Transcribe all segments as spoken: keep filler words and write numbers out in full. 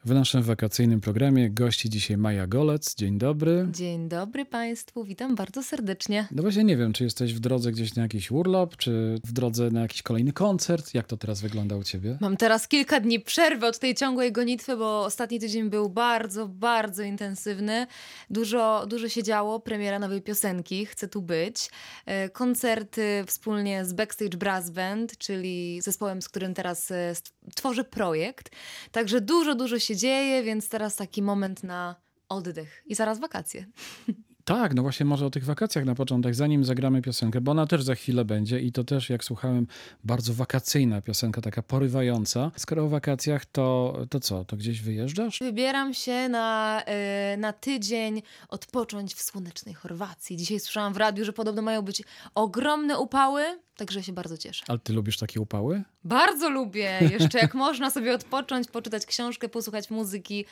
W naszym wakacyjnym programie gości dzisiaj Maja Golec. Dzień dobry. Dzień dobry Państwu, witam bardzo serdecznie. No właśnie nie wiem, czy jesteś w drodze gdzieś na jakiś urlop, czy w drodze na jakiś kolejny koncert? Jak to teraz wygląda u ciebie? Mam teraz kilka dni przerwy od tej ciągłej gonitwy, bo ostatni tydzień był bardzo, bardzo intensywny. Dużo, dużo się działo, premiera nowej piosenki, Chcę tu być. E, Koncerty wspólnie z Backstage Brass Band, czyli zespołem, z którym teraz e, st- tworzę projekt. Także dużo, dużo się dzieje, więc teraz taki moment na oddech i zaraz wakacje. Tak, no właśnie może o tych wakacjach na początek, zanim zagramy piosenkę, bo ona też za chwilę będzie i to też, jak słuchałem, bardzo wakacyjna piosenka, taka porywająca. Skoro o wakacjach, to, to co, to gdzieś wyjeżdżasz? Wybieram się na, y, na tydzień odpocząć w słonecznej Chorwacji. Dzisiaj słyszałam w radiu, że podobno mają być ogromne upały, także się bardzo cieszę. Ale ty lubisz takie upały? Bardzo lubię. Jeszcze jak można sobie odpocząć, poczytać książkę, posłuchać muzyki,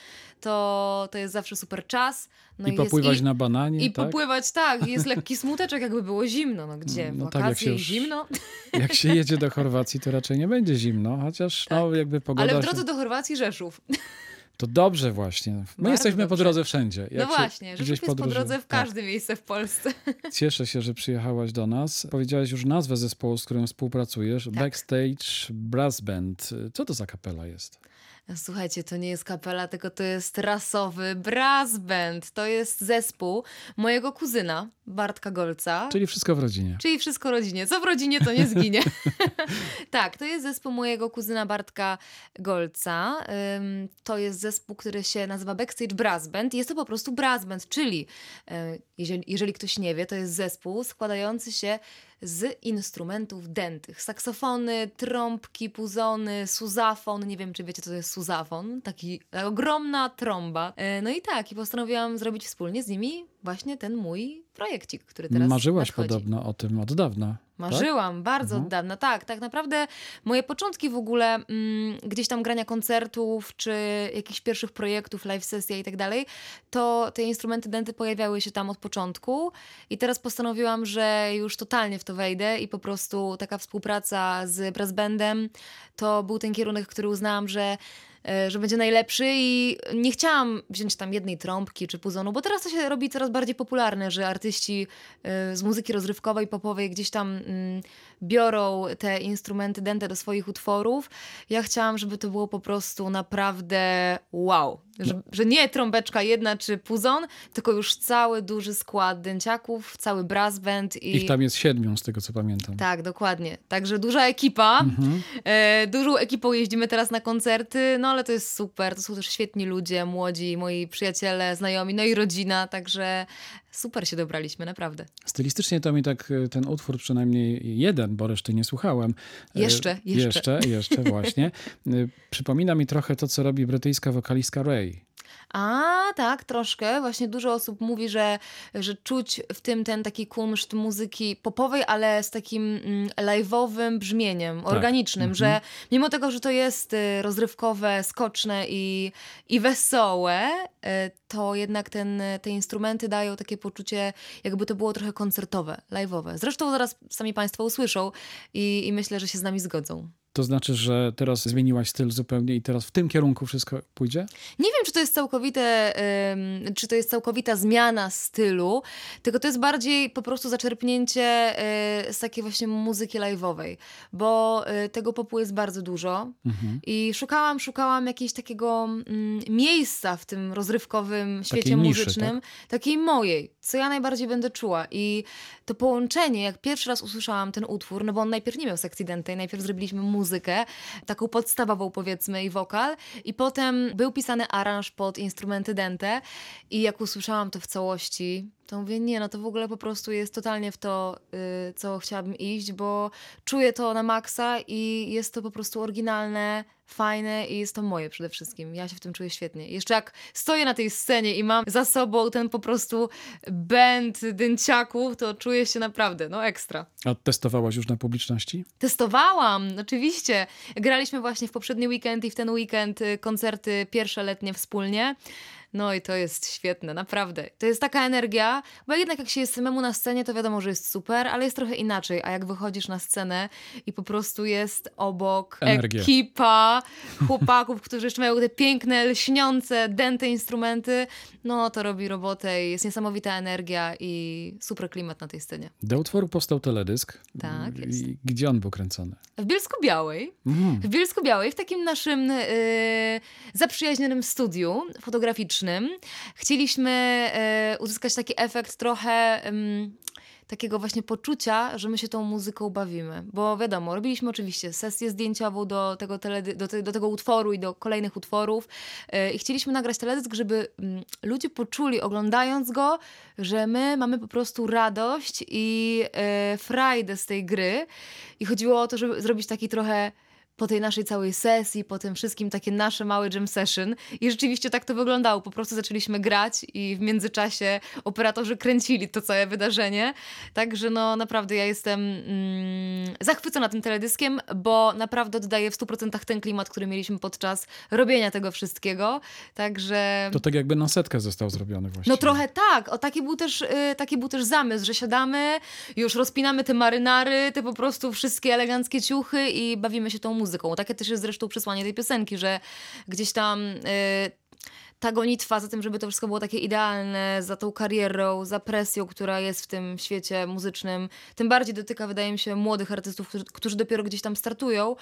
to, to jest zawsze super czas. No I jest- popływać na bananie, I tak? popływać, tak. Jest lekki smuteczek, jakby było zimno. No gdzie? W No tak, jak wakacje się i już- zimno? Jak się jedzie do Chorwacji, to raczej nie będzie zimno, chociaż no jakby pogoda... Ale w się- drodze do Chorwacji Rzeszów. To dobrze właśnie. My Bardzo jesteśmy po dobrze. drodze wszędzie. Jak No się właśnie, gdzieś Rzeszów jest po podróży- drodze w Tak. każde miejsce w Polsce. Cieszę się, że przyjechałaś do nas. Powiedziałaś już nazwę zespołu, z którym współpracujesz. Tak. Backstage Brass Band. Co to za kapela jest? Słuchajcie, to nie jest kapela, tylko to jest rasowy brass band. To jest zespół mojego kuzyna, Bartka Golca. Czyli wszystko w rodzinie. Czyli wszystko rodzinie. Co w rodzinie, to nie zginie. Tak, to jest zespół mojego kuzyna Bartka Golca. Ym, To jest zespół, który się nazywa Backstage Brass Band. Jest to po prostu brass band, czyli e, jeżeli, jeżeli ktoś nie wie, to jest zespół składający się z instrumentów dętych. Saksofony, trąbki, puzony, suzafon. Nie wiem, czy wiecie, co to jest suzafon. Taki, taka ogromna trąba. E, No i tak, i postanowiłam zrobić wspólnie z nimi właśnie ten mój projekcik, który teraz Marzyłaś nadchodzi. podobno o tym od dawna. Marzyłam bardzo Mhm. od dawna. Tak, tak naprawdę moje początki w ogóle mm, gdzieś tam grania koncertów, czy jakichś pierwszych projektów, live sesja i tak dalej, to te instrumenty dęte pojawiały się tam od początku i teraz postanowiłam, że już totalnie w to wejdę i po prostu taka współpraca z brass bandem to był ten kierunek, który uznałam, że e, że będzie najlepszy i nie chciałam wziąć tam jednej trąbki czy puzonu, bo teraz to się robi coraz bardziej popularne, że artyści e, z muzyki rozrywkowej, popowej gdzieś tam mm, biorą te instrumenty dęte do swoich utworów. Ja chciałam, żeby to było po prostu naprawdę wow. Że, że nie trąbeczka jedna czy puzon, tylko już cały duży skład dęciaków, cały brass band. I... Ich tam jest siedmiu, z tego co pamiętam. Tak, dokładnie. Także duża ekipa. Mhm. E, dużą ekipą jeździmy teraz na koncerty, no ale to jest super. To są też świetni ludzie, młodzi, moi przyjaciele, znajomi, no i rodzina, także super się dobraliśmy, naprawdę. Stylistycznie to mi tak e, ten utwór, przynajmniej jeden, bo reszty nie słuchałem. E, Jeszcze, jeszcze. Jeszcze, jeszcze właśnie. E, Przypomina mi trochę to, co robi brytyjska wokalistka Ray. A, tak, troszkę. Właśnie dużo osób mówi, że, że czuć w tym ten taki kunszt muzyki popowej, ale z takim mm, live'owym brzmieniem, organicznym, Mhm. że mimo tego, że to jest y, rozrywkowe, skoczne i, i wesołe, y, to jednak ten, te instrumenty dają takie poczucie, jakby to było trochę koncertowe, live'owe. Zresztą zaraz sami Państwo usłyszą i, i myślę, że się z nami zgodzą. To znaczy, że teraz zmieniłaś styl zupełnie i teraz w tym kierunku wszystko pójdzie? Nie wiem, czy to jest całkowite, ym, czy to jest całkowita zmiana stylu, tylko to jest bardziej po prostu zaczerpnięcie y, z takiej właśnie muzyki live'owej, bo y, tego popu jest bardzo dużo Mhm. i szukałam, szukałam jakiegoś takiego mm, miejsca w tym rozrywkowym świecie niszy, muzycznym, takiej mojej, co ja najbardziej będę czuła. I to połączenie, jak pierwszy raz usłyszałam ten utwór, no bo on najpierw nie miał sekcji dętej, najpierw zrobiliśmy muzykę, taką podstawową powiedzmy i wokal, i potem był pisany aranż pod instrumenty dęte i jak usłyszałam to w całości, to mówię, nie, no to w ogóle po prostu jest totalnie w to, y, co chciałabym iść, bo czuję to na maksa i jest to po prostu oryginalne, fajne i jest to moje przede wszystkim. Ja się w tym czuję świetnie. Jeszcze jak stoję na tej scenie i mam za sobą ten po prostu band dęciaków, to czuję się naprawdę, no ekstra. A testowałaś już na publiczności? Testowałam, oczywiście. Graliśmy właśnie w poprzedni weekend i w ten weekend y, koncerty pierwsze letnie wspólnie. No i to jest świetne, naprawdę. To jest taka energia, bo jednak jak się jest samemu na scenie, to wiadomo, że jest super, ale jest trochę inaczej. A jak wychodzisz na scenę i po prostu jest obok Energia. ekipa chłopaków, którzy jeszcze mają te piękne, lśniące, dęte instrumenty, no to robi robotę i jest niesamowita energia i super klimat na tej scenie. Do utworu powstał teledysk. Tak jest. I gdzie on był kręcony? W Bielsku-Białej, Mhm. w Bielsku-Białej, w takim naszym yy, zaprzyjaźnionym studiu fotograficznym, chcieliśmy yy, uzyskać taki efekt trochę ym, takiego właśnie poczucia, że my się tą muzyką bawimy. Bo wiadomo, robiliśmy oczywiście sesję zdjęciową do tego, teledy- do, te- do tego utworu i do kolejnych utworów yy, i chcieliśmy nagrać teledysk, żeby ym, ludzie poczuli, oglądając go, że my mamy po prostu radość i yy, frajdę z tej gry. I chodziło o to, żeby zrobić taki trochę po tej naszej całej sesji, po tym wszystkim takie nasze małe jam session. I rzeczywiście tak to wyglądało. Po prostu zaczęliśmy grać i w międzyczasie operatorzy kręcili to całe wydarzenie. Także no naprawdę ja jestem mm, zachwycona tym teledyskiem, bo naprawdę oddaje w stu procentach ten klimat, który mieliśmy podczas robienia tego wszystkiego. Także... To tak jakby na setkę został zrobiony właściwie. No trochę tak. O, taki był też, y, taki był też zamysł, że siadamy, już rozpinamy te marynary, te po prostu wszystkie eleganckie ciuchy i bawimy się tą muzyką. Takie też jest zresztą przesłanie tej piosenki, że gdzieś tam y, ta gonitwa za tym, żeby to wszystko było takie idealne, za tą karierą, za presją, która jest w tym świecie muzycznym, tym bardziej dotyka, wydaje mi się, młodych artystów, którzy, którzy dopiero gdzieś tam startują,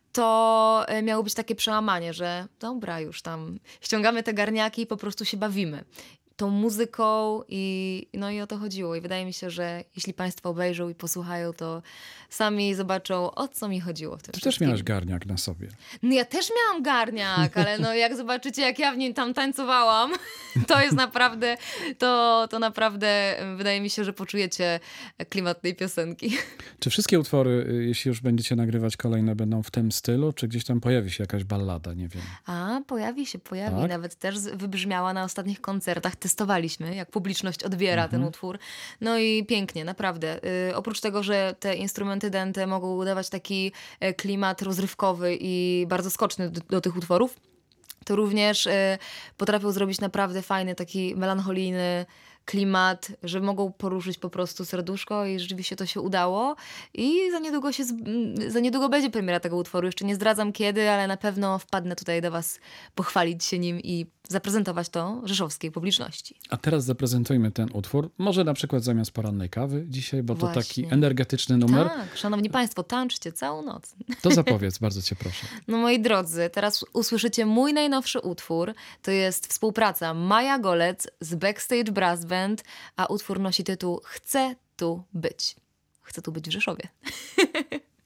to y, miało być takie przełamanie, że dobra, już tam ściągamy te garniaki i po prostu się bawimy tą muzyką i no i o to chodziło. I wydaje mi się, że jeśli państwo obejrzą i posłuchają, to sami zobaczą, o co mi chodziło w tym Ty też wszystkim. miałaś garniak na sobie. No ja też miałam garniak, ale no jak zobaczycie, jak ja w nim tam tańcowałam, to jest naprawdę, to, to naprawdę wydaje mi się, że poczujecie klimat tej piosenki. Czy wszystkie utwory, y, jeśli już będziecie nagrywać kolejne, będą w tym stylu, czy gdzieś tam pojawi się jakaś ballada, nie wiem. A, pojawi się, pojawi. Tak? Nawet też z- wybrzmiała na ostatnich koncertach. Testowaliśmy, jak publiczność odbiera ten utwór. No i pięknie, naprawdę. Y, oprócz tego, że te instrumenty dęte mogą dawać taki e, klimat rozrywkowy i bardzo skoczny do, do tych utworów, to również y, potrafią zrobić naprawdę fajny, taki melancholijny klimat, że mogą poruszyć po prostu serduszko i rzeczywiście to się udało. I za niedługo, się, z- m, za niedługo będzie premiera tego utworu. Jeszcze nie zdradzam kiedy, ale na pewno wpadnę tutaj do was pochwalić się nim i zaprezentować to rzeszowskiej publiczności. A teraz zaprezentujmy ten utwór. Może na przykład zamiast porannej kawy dzisiaj, bo to taki Właśnie. energetyczny numer. Tak, szanowni państwo, tańczcie całą noc. To zapowiedz, bardzo cię proszę. No moi drodzy, teraz usłyszycie mój najnowszy utwór. To jest współpraca Maja Golec z Backstage Brass Band, a utwór nosi tytuł Chcę tu być. Chcę tu być w Rzeszowie.